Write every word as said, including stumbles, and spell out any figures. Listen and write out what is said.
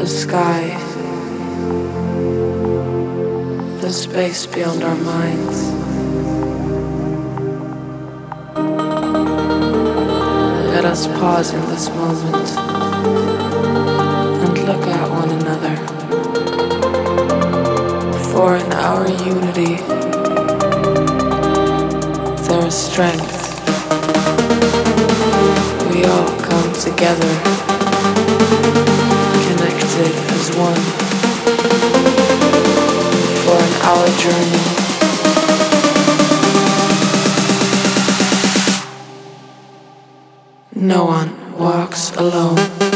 sky, the space beyond our minds. Let us pause in this moment and look at one another. For in our unity, there is strength. We all come together, connected as one. For in our journey, no one walks alone.